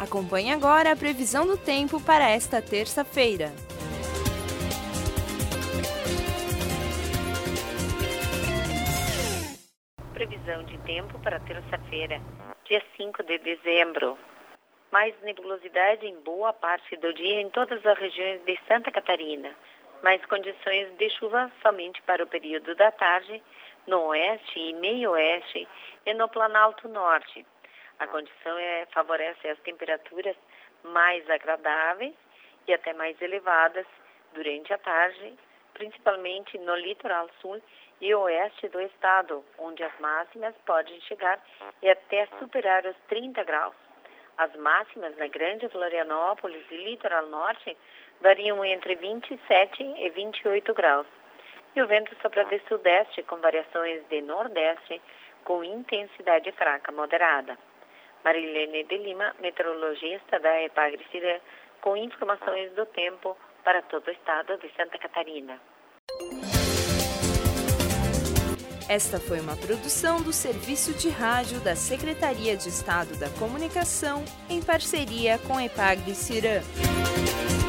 Acompanhe agora a previsão do tempo para esta terça-feira. Previsão de tempo para terça-feira, dia 5 de dezembro. Mais nebulosidade em boa parte do dia em todas as regiões de Santa Catarina, mais condições de chuva somente para o período da tarde, no oeste e meio-oeste e no Planalto Norte. A condição favorece as temperaturas mais agradáveis e até mais elevadas durante a tarde, principalmente no litoral sul e oeste do estado, onde as máximas podem chegar e até superar os 30 graus. As máximas na Grande Florianópolis e litoral norte variam entre 27 e 28 graus. E o vento sopra de sudeste com variações de nordeste com intensidade fraca moderada. Marilene de Lima, meteorologista da Epagri-Cirã, com informações do tempo para todo o estado de Santa Catarina. Esta foi uma produção do Serviço de Rádio da Secretaria de Estado da Comunicação, em parceria com Epagri-Cirã.